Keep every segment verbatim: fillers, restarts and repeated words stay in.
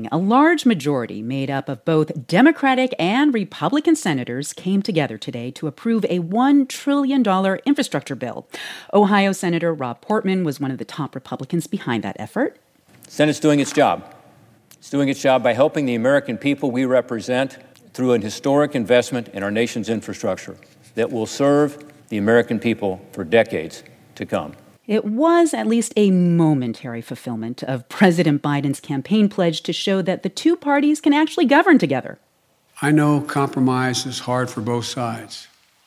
evening, a large majority made up of both Democratic and Republican senators came together today to approve a one trillion dollars infrastructure bill. Ohio Senator Rob Portman was one of the top Republicans behind that effort. The Senate's doing its job. It's doing its job by helping the American people we represent through an historic investment in our nation's infrastructure that will serve the American people for decades to come. It was at least a momentary fulfillment of President Biden's campaign pledge to show that the two parties can actually govern together. I know compromise is hard for both sides,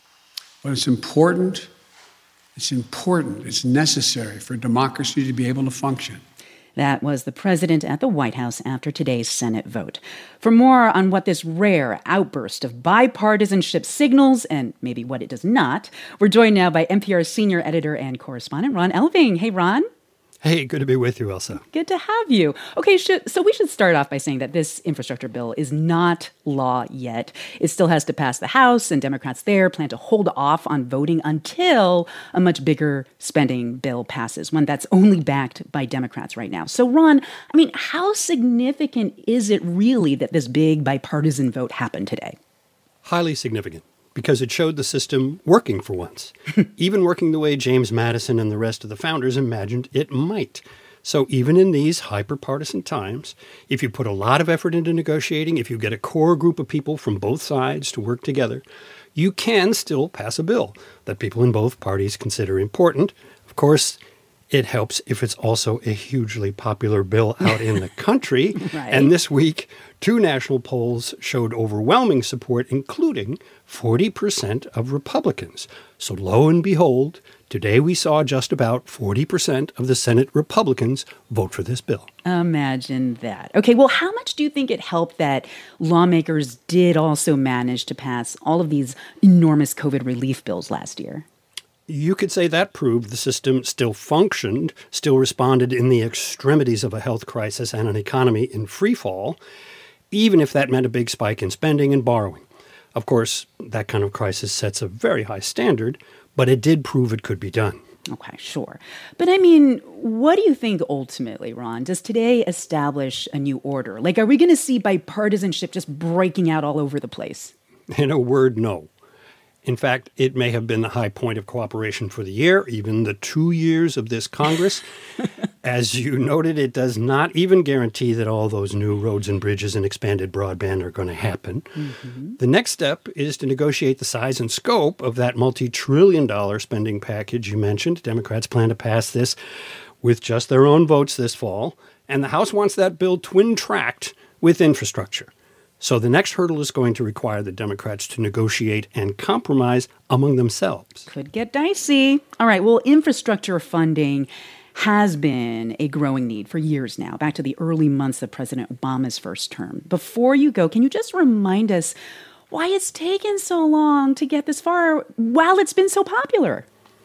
but it's important, it's important, it's necessary for democracy to be able to function. That was the president at the White House after today's Senate vote. For more on what this rare outburst of bipartisanship signals and maybe what it does not, we're joined now by N P R's senior editor and correspondent, Ron Elving. Hey, Ron. Hey, good to be with you, Elsa. Good to have you. Okay, so we should start off by saying that this infrastructure bill is not law yet. It still has to pass the House, and Democrats there plan to hold off on voting until a much bigger spending bill passes, one that's only backed by Democrats right now. So, Ron, I mean, how significant is it really that this big bipartisan vote happened today? Highly significant, because it showed the system working for once, even working the way James Madison and the rest of the founders imagined it might. So even in these hyper-partisan times, if you put a lot of effort into negotiating, if you get a core group of people from both sides to work together, you can still pass a bill that people in both parties consider important. Of course, it helps if it's also a hugely popular bill out in the country. Right. And this week, two national polls showed overwhelming support, including forty percent of Republicans. So lo and behold, today we saw just about forty percent of the Senate Republicans vote for this bill. Imagine that. Okay, well, how much do you think it helped that lawmakers did also manage to pass all of these enormous COVID relief bills last year? You could say that proved the system still functioned, still responded in the extremities of a health crisis and an economy in free fall, even if that meant a big spike in spending and borrowing. Of course, that kind of crisis sets a very high standard, but it did prove it could be done. Okay, sure. But I mean, what do you think ultimately, Ron? Does today establish a new order? Like, are we going to see bipartisanship just breaking out all over the place? In a word, no. In fact, it may have been the high point of cooperation for the year, even the two years of this Congress. As you noted, it does not even guarantee that all those new roads and bridges and expanded broadband are going to happen. Mm-hmm. The next step is to negotiate the size and scope of that multi-trillion dollar spending package you mentioned. Democrats plan to pass this with just their own votes this fall, and the House wants that bill twin-tracked with infrastructure. So the next hurdle is going to require the Democrats to negotiate and compromise among themselves. Could get dicey. All right, well, infrastructure funding has been a growing need for years now, back to the early months of President Obama's first term. Before you go, can you just remind us why it's taken so long to get this far while it's been so popular?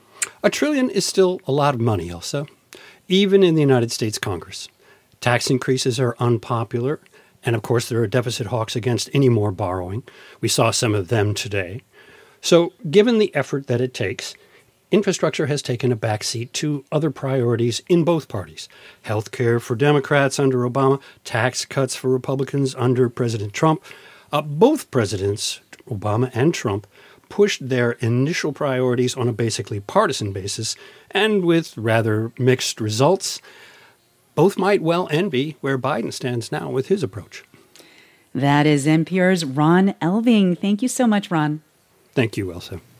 A trillion is still a lot of money, Elsa, even in the United States Congress. Tax increases are unpopular. And of course, there are deficit hawks against any more borrowing. We saw some of them today. So given the effort that it takes, infrastructure has taken a backseat to other priorities in both parties. Health care for Democrats under Obama, tax cuts for Republicans under President Trump. Uh, both presidents, Obama and Trump, pushed their initial priorities on a basically partisan basis and with rather mixed results. Both might well envy where Biden stands now with his approach. That is N P R's Ron Elving. Thank you so much, Ron. Thank you, Elsa.